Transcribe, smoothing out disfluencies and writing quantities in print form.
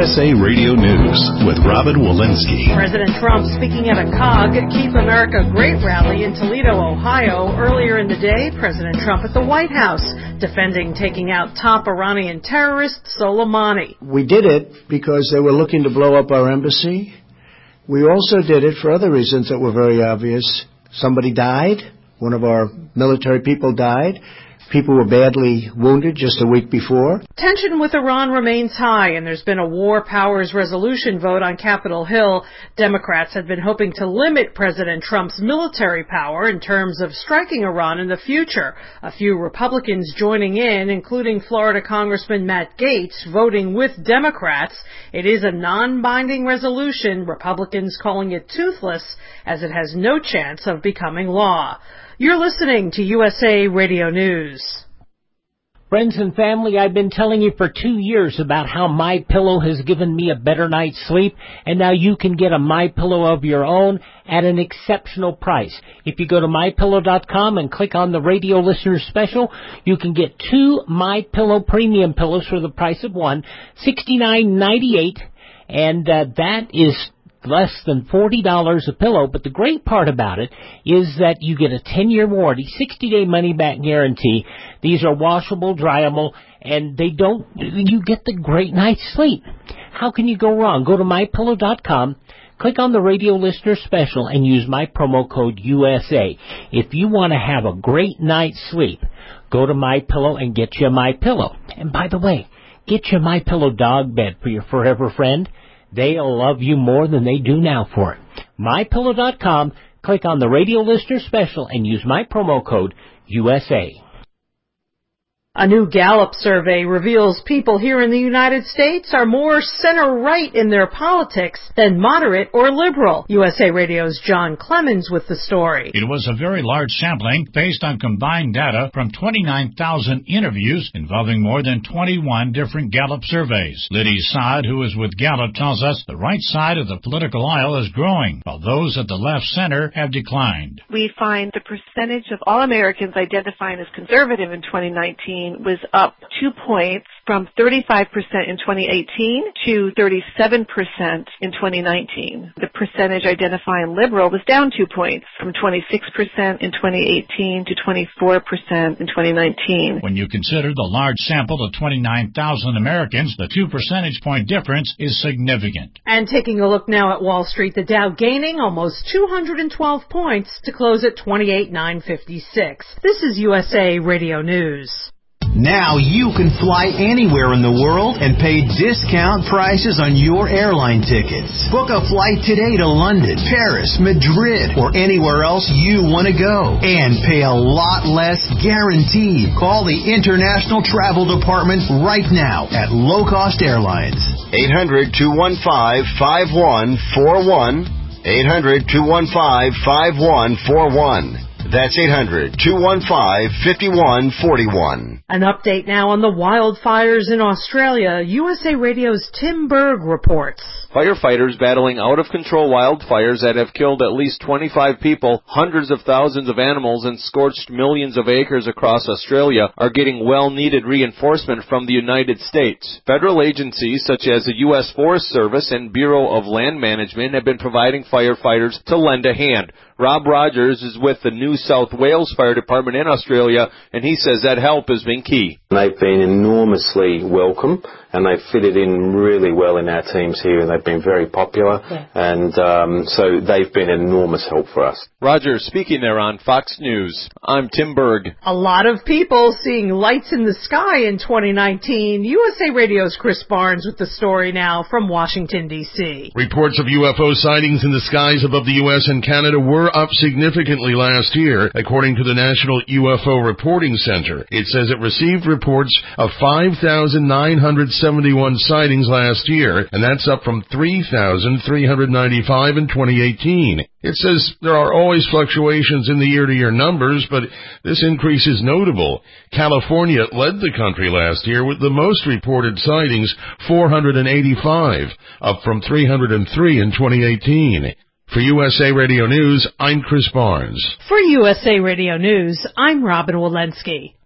USA Radio News with Robin Walensky. President Trump speaking at a COG Keep America Great rally in Toledo, Ohio. Earlier in the day, President Trump at the White House defending taking out top Iranian terrorist Soleimani. We did it because they were looking to blow up our embassy. We also did it for other reasons that were very obvious. Somebody died. One of our military people died. People were badly wounded just a week before. Tension with Iran remains high, and there's been a war powers resolution vote on Capitol Hill. Democrats had been hoping to limit President Trump's military power in terms of striking Iran in the future. A few Republicans joining in, including Florida Congressman Matt Gaetz, voting with Democrats. It is a non-binding resolution, Republicans calling it toothless, as it has no chance of becoming law. You're listening to USA Radio News. Friends and family, I've been telling you for 2 years about how MyPillow has given me a better night's sleep, and now you can get a MyPillow of your own at an exceptional price. If you go to MyPillow.com and click on the radio listener special, you can get 2 MyPillow premium pillows for the price of one, $69.98, and that is less than $40 a pillow. But the great part about it is that you get a 10-year warranty, 60-day money-back guarantee. These are washable, dryable, and you get the great night's sleep. How can you go wrong? Go to MyPillow.com, click on the radio listener special, and use my promo code USA. If you want to have a great night's sleep, go to MyPillow and get you a MyPillow. And by the way, get your MyPillow dog bed for your forever friend. They'll love you more than they do now for it. MyPillow.com, click on the radio listener special, and use my promo code USA. A new Gallup survey reveals people here in the United States are more center-right in their politics than moderate or liberal. USA Radio's John Clemens with the story. It was a very large sampling based on combined data from 29,000 interviews involving more than 21 different Gallup surveys. Liddy Saad, who is with Gallup, tells us the right side of the political aisle is growing, while those at the left center have declined. We find the percentage of all Americans identifying as conservative in 2019 was up 2 points from 35% in 2018 to 37% in 2019. The percentage identifying liberal was down 2 points from 26% in 2018 to 24% in 2019. When you consider the large sample of 29,000 Americans, the 2 percentage point difference is significant. And taking a look now at Wall Street, the Dow gaining almost 212 points to close at 28,956. This is USA Radio News. Now you can fly anywhere in the world and pay discount prices on your airline tickets. Book a flight today to London, Paris, Madrid, or anywhere else you want to go. And pay a lot less guaranteed. Call the International Travel Department right now at Low Cost Airlines. 800-215-5141. 800-215-5141. That's 800-215-5141. An update now on the wildfires in Australia. USA Radio's Tim Berg reports. Firefighters battling out-of-control wildfires that have killed at least 25 people, hundreds of thousands of animals, and scorched millions of acres across Australia are getting well-needed reinforcement from the United States. Federal agencies such as the U.S. Forest Service and Bureau of Land Management have been providing firefighters to lend a hand. Rob Rogers is with the New South Wales Fire Department in Australia, and he says that help has been key. They've been enormously welcome, and they've fitted in really well in our teams here, and they've been very popular, and so they've been an enormous help for us. Rogers speaking there on Fox News. I'm Tim Berg. A lot of people seeing lights in the sky in 2019. USA Radio's Chris Barnes with the story now from Washington, D.C. Reports of UFO sightings in the skies above the U.S. and Canada were up significantly last year, according to the National UFO Reporting Center. It says it received reports of 5,971 sightings last year, and that's up from 3,395 in 2018. It says there are always fluctuations in the year-to-year numbers, but this increase is notable. California led the country last year with the most reported sightings, 485, up from 303 in 2018. For USA Radio News, I'm Chris Barnes. For USA Radio News, I'm Robin Walensky.